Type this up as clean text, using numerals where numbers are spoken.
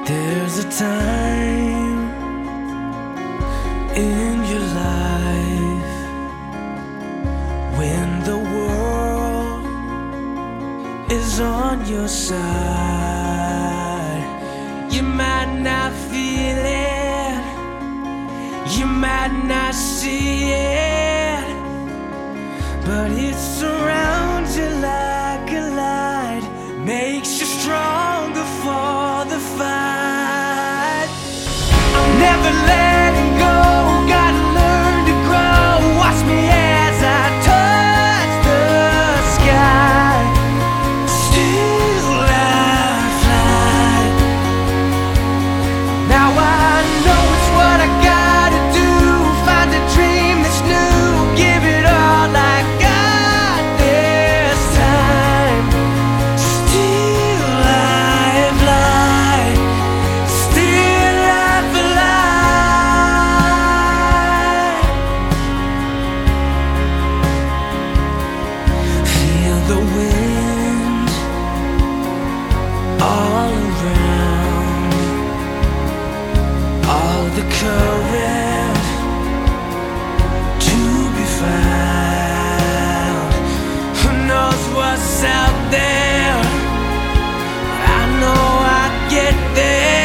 There's a time in your life when the world is on your side. You might not feel it, you might not see it, but it surrounds you like a light, makes you stronger for the fight. I'm never letting go, gotta learn to grow. Watch me as I touch the sky. Still I fly. Now I know it's what I gotta do. Find a dream that's new, give it all I got this time. Still I fly. Still I fly. Feel the wind all around, all the current to be found. Who knows what's out there? I know I get there.